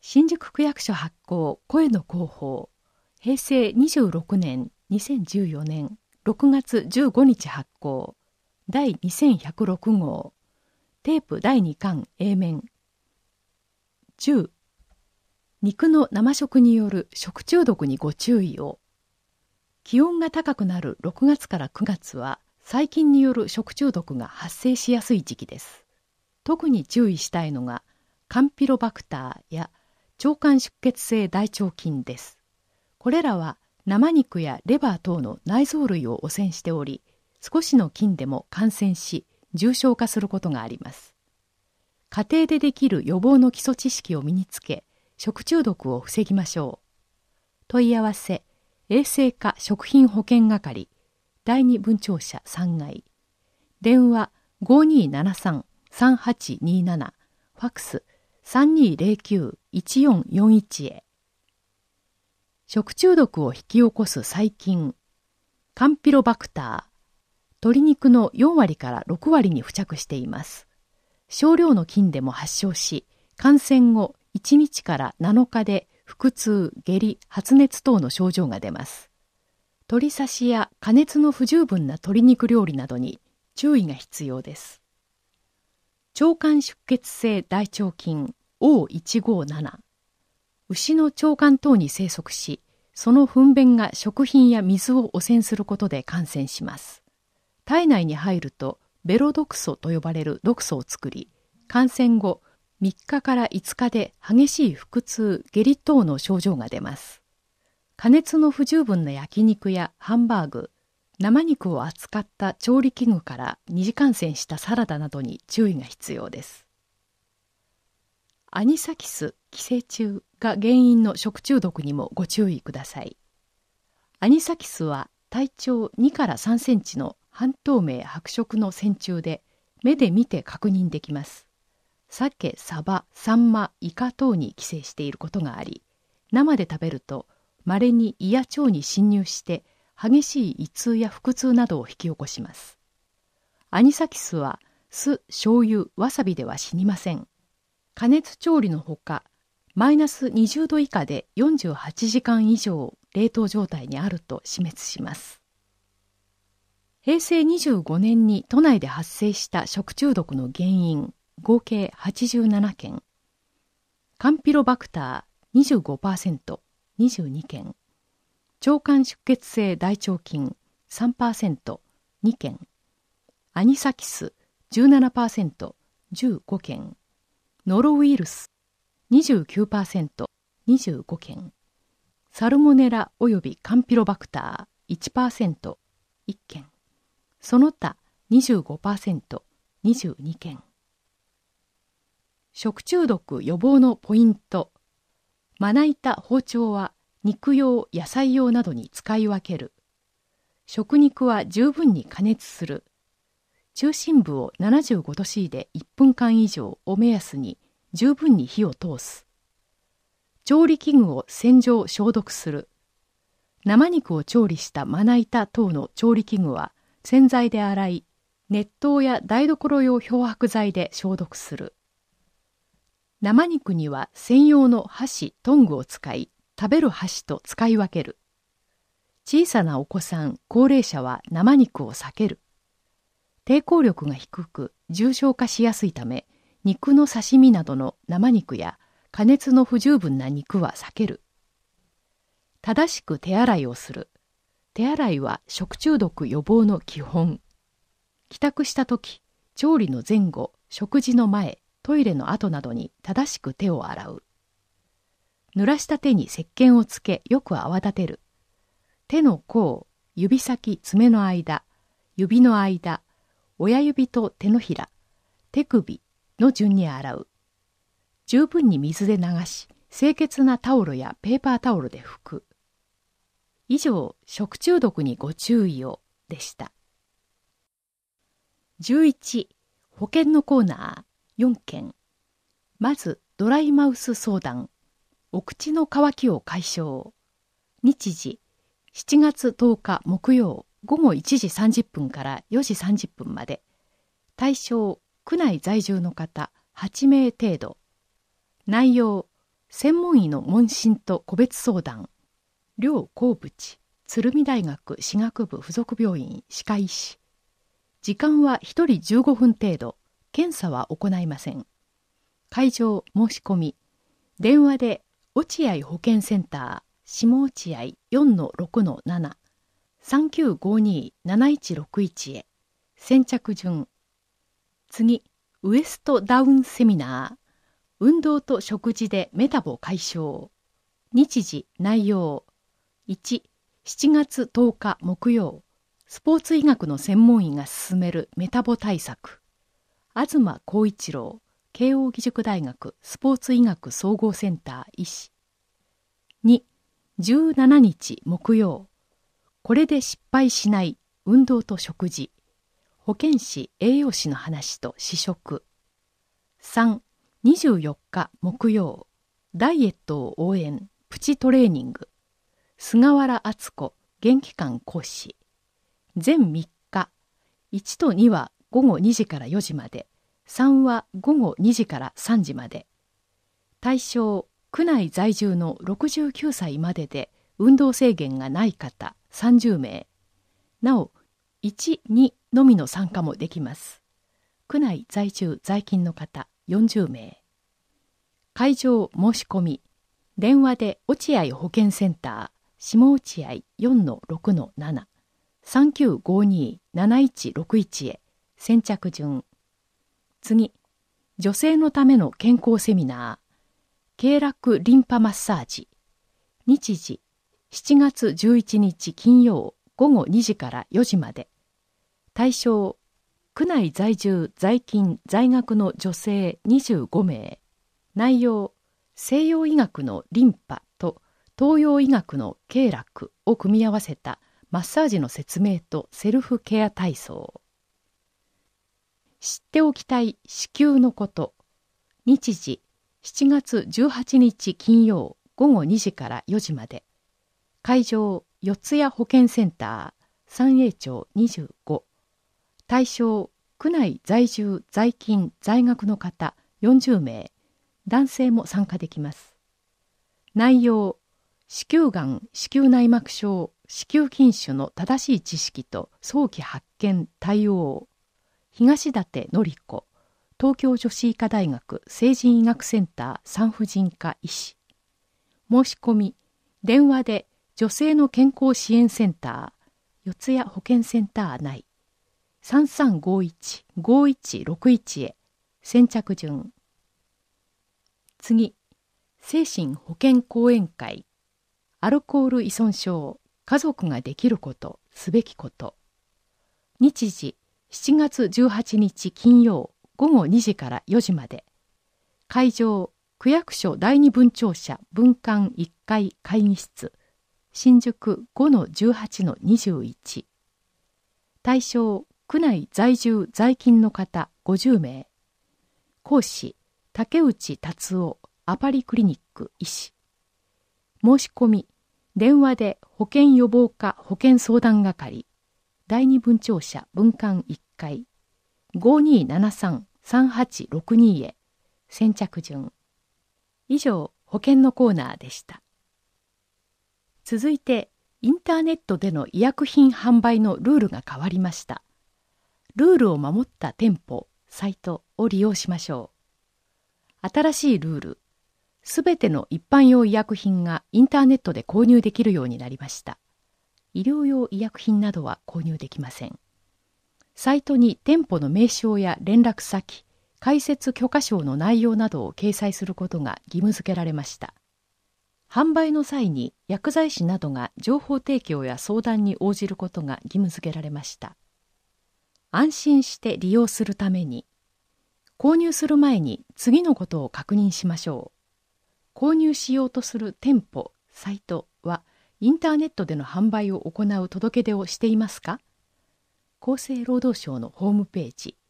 新宿区役所発行声の広報、平成26年2014年6月15日発行、第2106号、テープ第2巻 A 面。10、肉の生食による食中毒にご注意を。気温が高くなる6月から9月は細菌による食中毒が発生しやすい時期です。特に注意したいのがカンピロバクターや腸管出血性大腸菌です。これらは生肉やレバー等の内臓類を汚染しており、少しの菌でも感染し重症化することがあります。家庭でできる予防の基礎知識を身につけ、食中毒を防ぎましょう。問い合わせ、衛生課食品保健係、第二分庁舎3階。電話 5273-3827、ファックス 3209-1441 へ。食中毒を引き起こす細菌、カンピロバクター、鶏肉の4割から6割に付着しています。少量の菌でも発症し、感染後1日から7日で腹痛、下痢、発熱等の症状が出ます。鶏刺しや加熱の不十分な鶏肉料理などに注意が必要です。腸管出血性大腸菌 O157、牛の腸管等に生息し、その糞便が食品や水を汚染することで感染します。体内に入るとベロ毒素と呼ばれる毒素を作り、感染後3日から5日で激しい腹痛、下痢等の症状が出ます。加熱の不十分な焼肉やハンバーグ、生肉を扱った調理器具から二次感染したサラダなどに注意が必要です。アニサキス寄生虫が原因の食中毒にもご注意ください。アニサキスは体長2から3センチの半透明白色の線虫で、目で見て確認できます。鮭、サバ、サンマ、イカ等に寄生していることがあり、生で食べると稀に胃や腸に侵入して激しい胃痛や腹痛などを引き起こします。アニサキスは酢、醤油、わさびでは死にません。加熱調理のほか、マイナス20度以下で48時間以上冷凍状態にあると死滅します。平成25年に都内で発生した食中毒の原因、合計87件。カンピロバクター 25%、22件。腸管出血性大腸菌 3%、2件。アニサキス 17%、15件。ノロウイルス 29%、25件。サルモネラおよびカンピロバクター 1%、1件。その他 25%、22件。食中毒予防のポイント。まな板、包丁は肉用、野菜用などに使い分ける。食肉は十分に加熱する。中心部を75度 C で1分間以上を目安に十分に火を通す。調理器具を洗浄消毒する。生肉を調理したまな板等の調理器具は洗剤で洗い、熱湯や台所用漂白剤で消毒する。生肉には専用の箸、トングを使い、食べる箸と使い分ける。小さなお子さん、高齢者は生肉を避ける。抵抗力が低く重症化しやすいため、肉の刺身などの生肉や加熱の不十分な肉は避ける。正しく手洗いをする。手洗いは食中毒予防の基本。帰宅したとき、調理の前後、食事の前、トイレの後などに正しく手を洗う。濡らした手に石鹸をつけよく泡立てる。手の甲、指先、爪の間、指の間、親指と手のひら、手首の順に洗う。十分に水で流し、清潔なタオルやペーパータオルで拭く。以上、食中毒にご注意をでした。11、保険のコーナー4件。まず、ドライマウス相談。お口の渇きを解消。日時、7月10日木曜午後1時30分から4時30分まで。対象、区内在住の方8名程度。内容、 専門医の問診と個別相談、両高淵、鶴見大学歯学部附属病院歯科医師。時間は1人15分程度、検査は行いません。会場申し込み、電話で落合保健センター、下落合 4-6-7、3952-7161 へ。先着順。次、ウエストダウンセミナー。運動と食事でメタボ解消。日時、内容。1、7月10日木曜。スポーツ医学の専門医が進めるメタボ対策。東光一郎、慶應義塾大学スポーツ医学総合センター医師。2、17日木曜。これで失敗しない運動と食事。保健師栄養士の話と試食。3、24日木曜。ダイエットを応援プチトレーニング。菅原敦子元気館講師。全3日。1と2は午後2時から4時まで。3は午後2時から3時まで。対象、区内在住の69歳までで運動制限がない方30名。なお、1、2のみの参加もできます。区内在住在勤の方40名。会場申し込み。電話で落合保健センター、下落合 4-6-7、3952-7161 へ。先着順。次、女性のための健康セミナー。経絡リンパマッサージ。日時、7月11日金曜午後2時から4時まで。対象、区内在住在勤在学の女性25名。内容、西洋医学のリンパと東洋医学の経絡を組み合わせたマッサージの説明とセルフケア体操。知っておきたい子宮のこと。日時、7月18日金曜午後2時から4時まで。会場、四谷保健センター、三栄町25。対象、区内在住在勤在学の方40名。男性も参加できます。内容、子宮がん、子宮内膜症、子宮筋腫の正しい知識と早期発見対応。東舘典子、東京女子医科大学成人医学センター産婦人科医師。申し込み、電話で女性の健康支援センター、四谷保健センター内、3351-5161 へ。先着順。次、精神保健講演会。アルコール依存症、家族ができること、すべきこと。日時、7月18日金曜午後2時から4時まで。会場、区役所第二分庁舎分館1階会議室。新宿 5-18-21。対象、区内在住在勤の方50名。講師、竹内達夫アパリクリニック医師。申し込み、電話で保健予防課保健相談係、第二分庁舎分館1階、5273-3862 へ。先着順。以上、保健のコーナーでした。続いて、インターネットでの医薬品販売のルールが変わりました。ルールを守った店舗、サイトを利用しましょう。新しいルール。すべての一般用医薬品がインターネットで購入できるようになりました。医療用医薬品などは購入できません。サイトに店舗の名称や連絡先、開設許可証の内容などを掲載することが義務付けられました。販売の際に薬剤師などが情報提供や相談に応じることが義務付けられました。安心して利用するために、購入する前に次のことを確認しましょう。購入しようとする店舗、サイトはインターネットでの販売を行う届け出をしていますか？厚生労働省のホームページ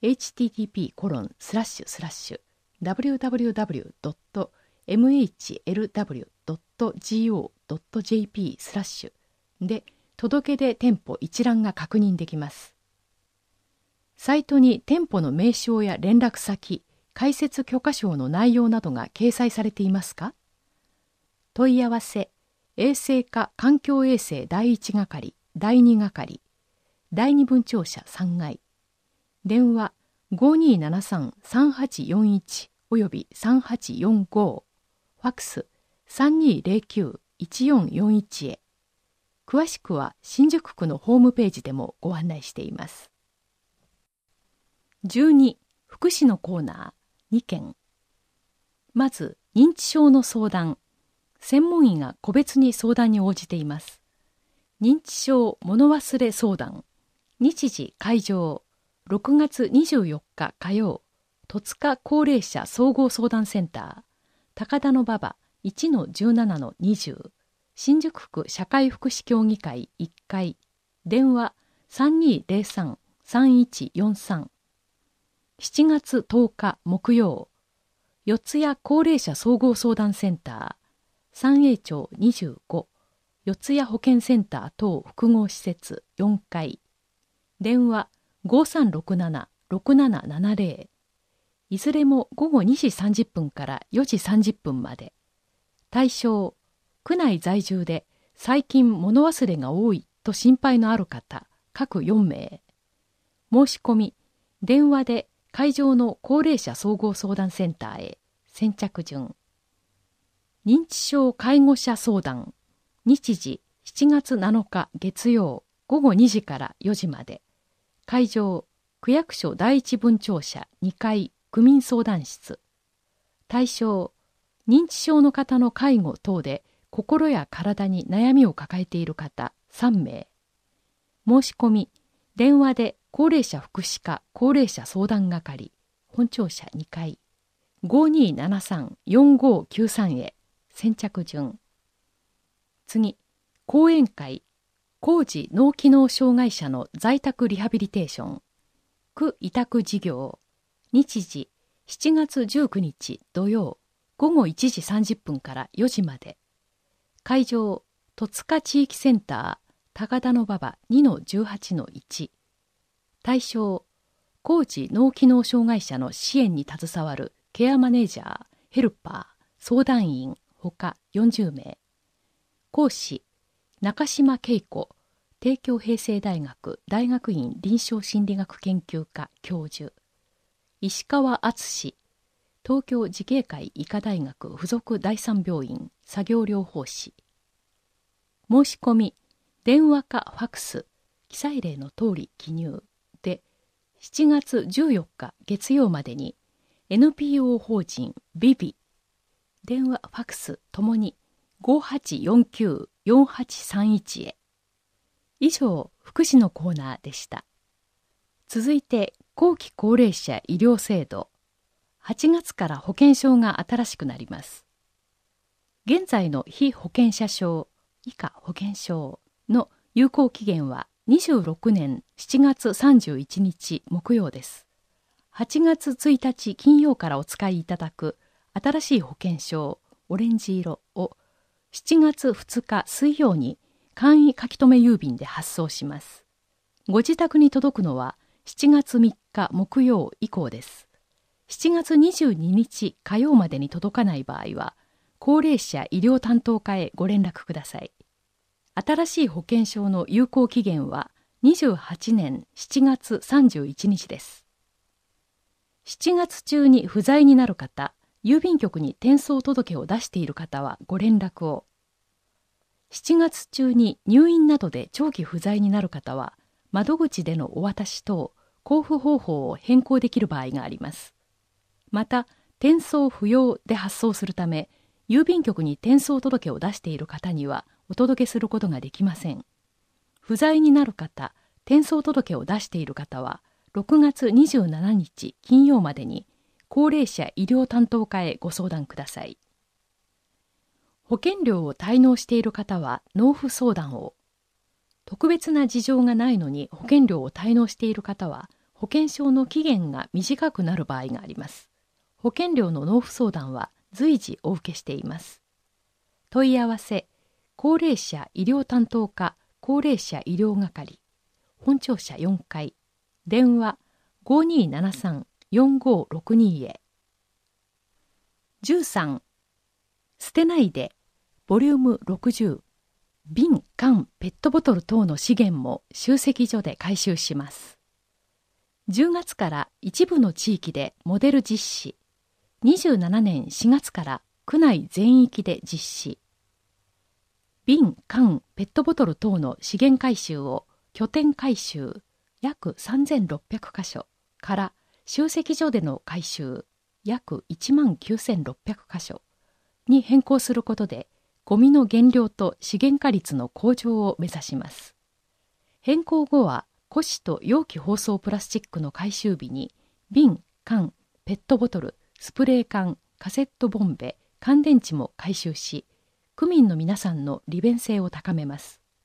http://www.mhlw.go.jp/ で届け出店舗一覧が確認できます。サイトに店舗の名称や連絡先、 開設許可証の内容などが掲載されていますか？問い合わせ、衛生課環境衛生第1係、第2係、第2分庁舎3階。電話5273-3841および3845。ファックス3209-1441へ。詳しくは新宿区のホームページでもご案内しています。12、福祉のコーナー2件。まず、認知症の相談。専門医が個別に相談に応じています。認知症物忘れ相談。日時会場。6月24日火曜。戸塚高齢者総合相談センター。高田馬場 1-17-20。新宿区社会福祉協議会1階。電話3203-3143。7月10日木曜。四谷高齢者総合相談センター。三栄町25。四谷保健センター等複合施設4階。電話5367-6770。いずれも午後2時30分から4時30分まで。対象、区内在住で最近物忘れが多いと心配のある方、各4名。申し込み、電話で会場の高齢者総合相談センターへ。先着順。認知症介護者相談。日時7月7日月曜午後2時から4時まで。会場、区役所第一分庁舎2階区民相談室。対象、認知症の方の介護等で心や体に悩みを抱えている方3名。申し込み、電話で高齢者福祉課高齢者相談係、本庁舎2階、5273-4593へ、先着順。次、講演会、高次脳機能障害者の在宅リハビリテーション、区委託事業、日時7月19日土曜、午後1時30分から4時まで。会場、戸塚地域センター、高田馬場 2-18-1。対象、高次脳機能障害者の支援に携わるケアマネージャー、ヘルパー、相談員、ほか40名。講師、中島恵子、帝京平成大学大学院臨床心理学研究科教授。石川敦、東京慈恵会医科大学附属第三病院作業療法士。申し込み、電話かファックス、記載例の通り記入で、7月14日月曜までに NPO 法人ビビ、電話ファックスともに5849-4831へ。以上、福祉のコーナーでした。続いて、後期高齢者医療制度。8月から保険証が新しくなります。現在の被保険者証、以下保険証の有効期限は26年7月31日木曜です。8月1日金曜からお使いいただく新しい保険証、オレンジ色を7月2日水曜に簡易書留郵便で発送します。ご自宅に届くのは7月3日木曜以降です。7月22日火曜までに届かない場合は、高齢者医療担当課へご連絡ください。新しい保険証の有効期限は28年7月31日です。7月中に不在になる方、郵便局に転送届を出している方はご連絡を。7月中に入院などで長期不在になる方は、窓口でのお渡し等、交付方法を変更できる場合があります。また、転送不要で発送するため、郵便局に転送届を出している方にはお届けすることができません。不在になる方、転送届を出している方は、6月27日金曜までに高齢者医療担当課へご相談ください。保険料を滞納している方は納付相談を。特別な事情がないのに保険料を滞納している方は、保険証の期限が短くなる場合があります。保険料の納付相談は随時お受けしています。問い合わせ、高齢者医療担当課高齢者医療係、本庁舎4階、電話5273-4562へ。 13、捨てないで、ボリューム60、瓶、缶、ペットボトル等の資源も集積所で回収します。10月から一部の地域でモデル実施、27年4月から区内全域で実施。瓶、缶、ペットボトル等の資源回収を拠点回収約3600カ所から集積所での回収約19600カ所に変更することで、ゴミの減量と資源化率の向上を目指します。変更後は、古紙と容器包装プラスチックの回収日に、瓶、缶、ペットボトル、スプレー缶、カセットボンベ、乾電池も回収し、区民の皆さんの利便性を高めます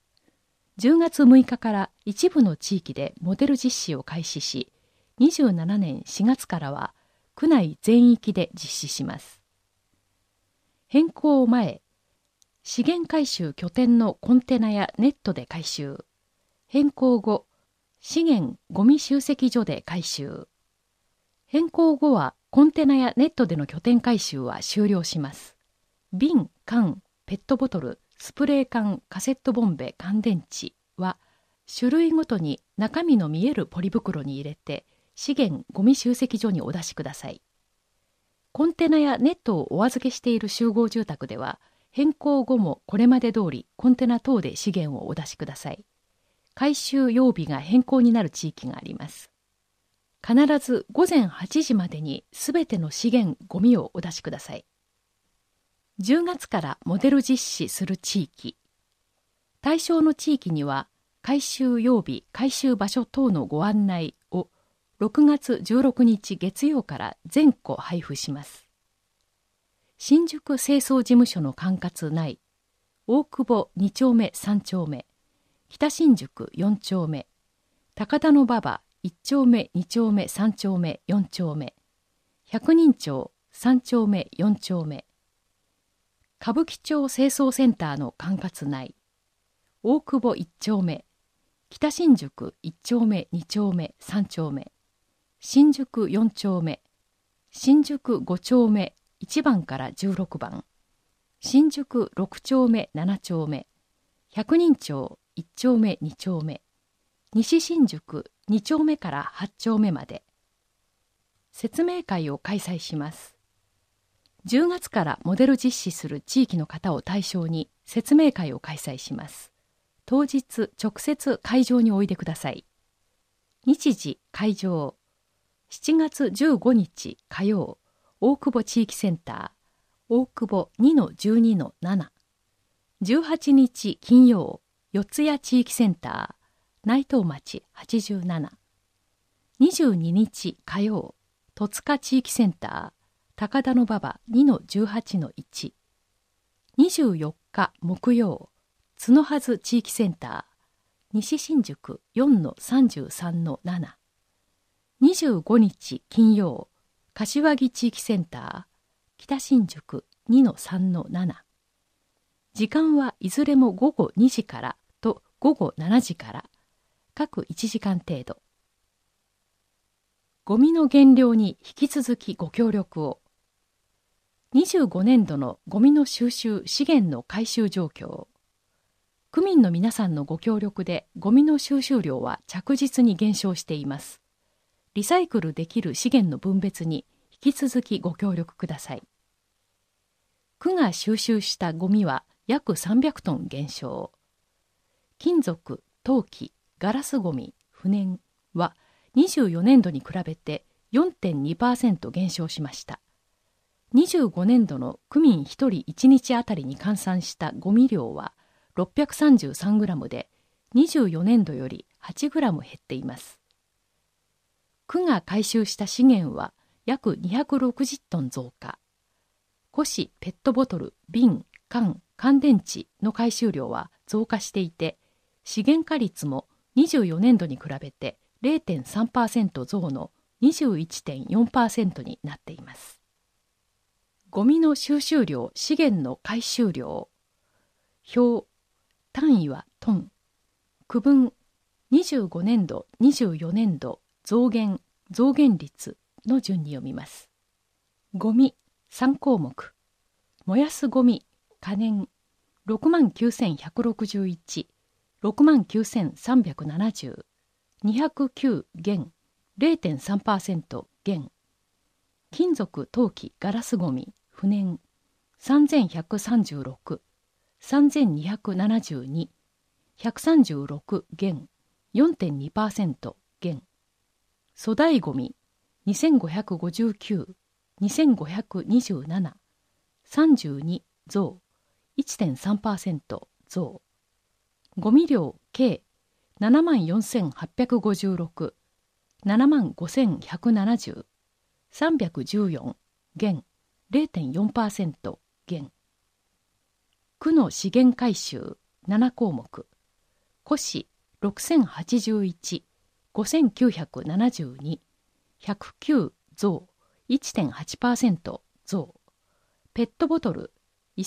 。10月6日から一部の地域でモデル実施を開始し、27年4月からは区内全域で実施します。変更前、資源回収拠点のコンテナやネットで回収。変更後、資源ゴミ集積所で回収。変更後はコンテナやネットでの拠点回収は終了します。瓶、缶、ペットボトル、スプレー缶、カセットボンベ、乾電池は種類ごとに中身の見えるポリ袋に入れて資源ゴミ集積所にお出しください。コンテナやネットをお預けしている集合住宅では、変更後もこれまで通りコンテナ等で資源をお出しください。回収曜日が変更になる地域があります。必ず午前8時までにすべての資源ゴミをお出しください。10月からモデル実施する地域。対象の地域には、回収曜日、回収場所等のご案内を6月16日月曜から全戸配布します。新宿清掃事務所の管轄内、大久保2丁目3丁目、北新宿4丁目、高田馬場1丁目2丁目3丁目4丁目、百人町3丁目4丁目、歌舞伎町清掃センターの管轄内、大久保1丁目、北新宿1丁目2丁目3丁目、新宿4丁目、新宿5丁目1番から16番、新宿6丁目7丁目、百人町1丁目2丁目、西新宿2丁目から8丁目まで、説明会を開催します。10月からモデル実施する地域の方を対象に説明会を開催します。当日直接会場においでください。日時会場、7月15日火曜、大久保地域センター、大久保 2-12-7。18日金曜、四谷地域センター、内藤町87。22日火曜、戸塚地域センター、高田馬場 2-18-1。24日木曜、角筈地域センター、西新宿 4-33-7。25日金曜、柏木地域センター、北新宿 2-3-7。時間はいずれも午後2時からと午後7時から、各1時間程度。ゴミの減量に引き続きご協力を。25年度のゴミの収集資源の回収状況。区民の皆さんのご協力でゴミの収集量は着実に減少しています。リサイクルできる資源の分別に引き続きご協力ください。区が収集したゴミは約300トン減少。金属、陶器、ガラスゴミ、不燃は24年度に比べて 4.2% 減少しました。25年度の区民1人1日あたりに換算したゴミ量は633グラムで24年度より8グラム減っています。区が回収した資源は約260トン増加。古紙、ペットボトル、瓶、缶、乾電池の回収量は増加していて、資源化率も24年度に比べて 0.3% 増の 21.4% になっています。ゴミの収集量、資源の回収量。表、単位はトン。区分、25年度、24年度、増減率の順に読みます。ゴミ、 3項目。燃やすゴミ、可燃、69,161、69,370、209減、0.3% 減。金属、陶器、ガラスゴミ、不燃、3,136、3,272、136減、4.2% 減。粗大ゴミ、2,559、2,527、32増、1.3% 増。ゴミ量計74,856、75,170、314減、0.4% 減。区の資源回収7項目。古紙6,081、5,972、109増、1.8% 増。ペットボトル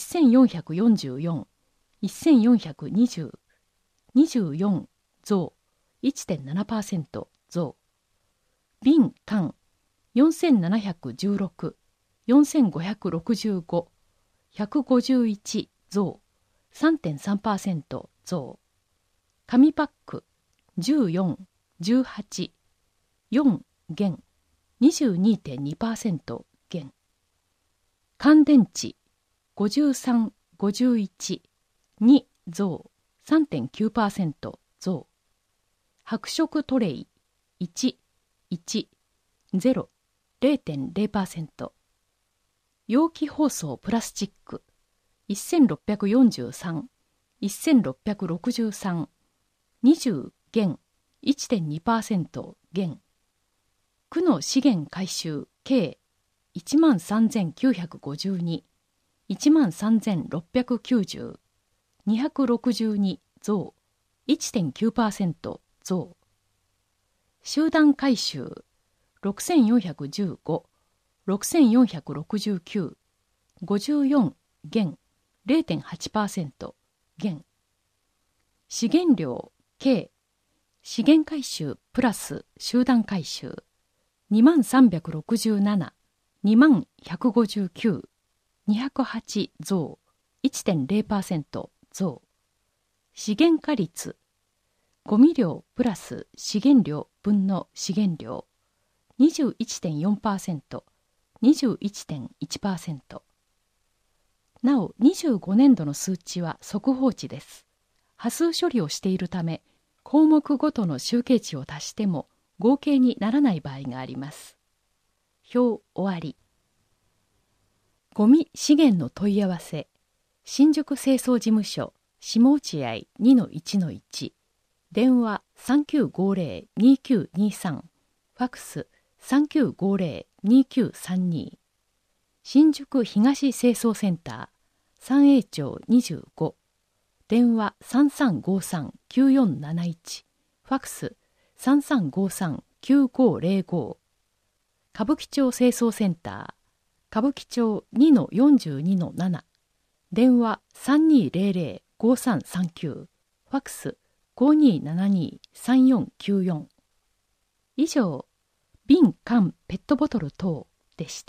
1,444、1,420、24増、1.7% 増。瓶缶4,716、4,565、151増、3.3% 増。紙パック14、18、4減、22.2% 減。乾電池53、51、2増、3.9% 増。白色トレイ1、1、0、0.0%。容器包装プラスチック1,643、1,663、20減、1.2% 減。区の資源回収計13,952、13,690、262増、1.9% 増。集団回収6,415、6,469、54減、0.8% 減。資源量計資源回収プラス集団回収2367、2159、208増、1.0% 増。資源化率ゴミ量プラス資源量分の資源量 21.4%、21.1%。なお25年度の数値は速報値です。波数処理をしているため、項目ごとの集計値を足しても合計にならない場合があります。表終わり。ゴミ資源の問い合わせ。新宿清掃事務所下落合 2-1-1、電話 3950-2923、ファクス 3950-2932。新宿東清掃センター三栄町25、電話 3353-9471、ファクス 3353-9505。歌舞伎町清掃センター歌舞伎町 2-42-7、電話 3200-5339、ファクス 5272-3494。以上、瓶缶ペットボトル等でした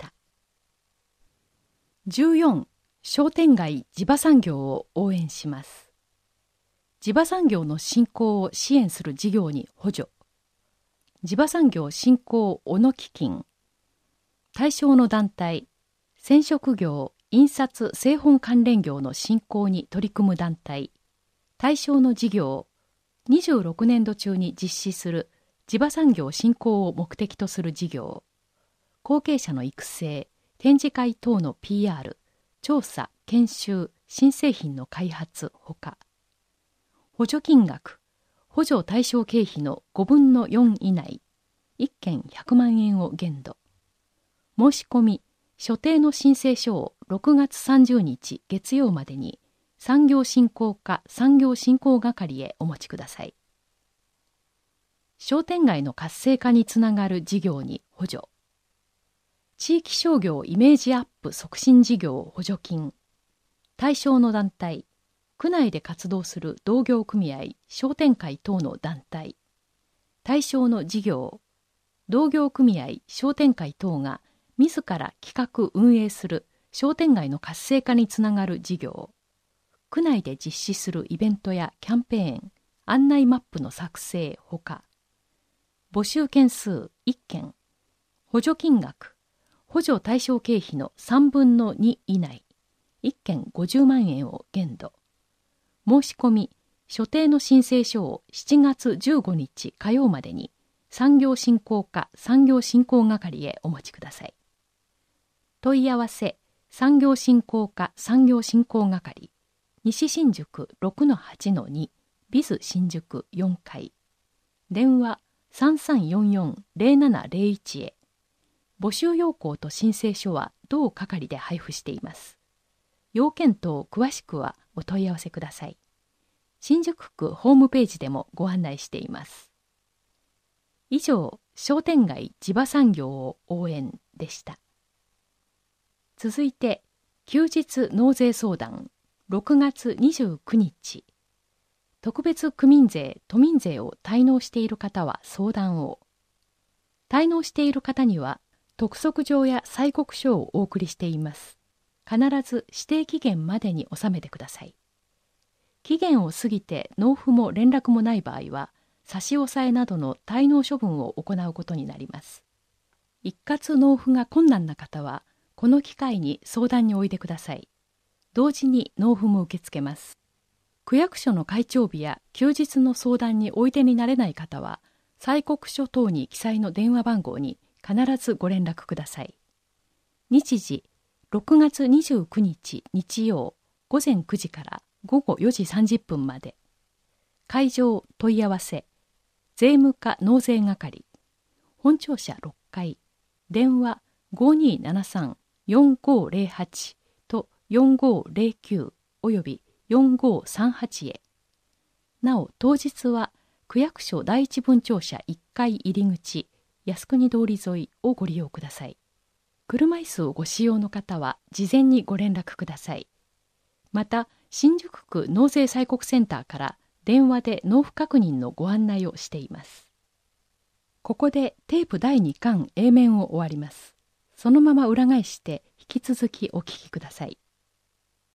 。14、商店街地場産業を応援します。地場産業の振興を支援する事業に補助。地場産業振興小野基金。対象の団体、染色業、印刷製本関連業の振興に取り組む団体。対象の事業、26年度中に実施する地場産業振興を目的とする事業。後継者の育成、展示会等の PR、調査、研修、新製品の開発ほか。補助金額、補助対象経費の5分の4以内、1件100万円を限度。申し込み、所定の申請書を6月30日月曜までに産業振興課産業振興係へお持ちください。商店街の活性化につながる事業に補助。地域商業イメージアップ促進事業補助金。対象の団体、区内で活動する同業組合、商店会等の団体。対象の事業、同業組合、商店会等が自ら企画運営する商店街の活性化につながる事業、区内で実施するイベントやキャンペーン、案内マップの作成ほか、募集件数1件、補助金額、補助対象経費の3分の2以内、1件50万円を限度。申し込み、所定の申請書を7月15日火曜までに産業振興課産業振興係へお持ちください。問い合わせ、産業振興課産業振興係、西新宿 6-8-2 ビズ新宿4階。電話3344-0701へ。募集要項と申請書は同係で配布しています。要件等詳しくはお問い合わせください。新宿区ホームページでもご案内しています。以上、商店街地場産業を応援でした。続いて、休日納税相談6月29日。特別区民税・都民税を滞納している方は相談を。滞納している方には、督促状や催告書をお送りしています。必ず指定期限までに納めてください。期限を過ぎて納付も連絡もない場合は、差し押さえなどの滞納処分を行うことになります。一括納付が困難な方は、この機会に相談においでください。同時に納付も受け付けます。区役所の開帳日や休日の相談においでになれない方は、催告書等に記載の電話番号に必ずご連絡ください。日時、6月29日日曜午前9時から午後4時30分まで。会場問い合わせ、税務課納税係、本庁舎6階、電話5273-4508と4509および4538へ。なお、当日は区役所第一分庁舎1階入り口、靖国通り沿いをご利用ください。車椅子をご使用の方は事前にご連絡ください。また、新宿区納税催告センターから電話で納付確認のご案内をしています。ここでテープ第2巻 A 面を終わります。そのまま裏返して引き続きお聞きください。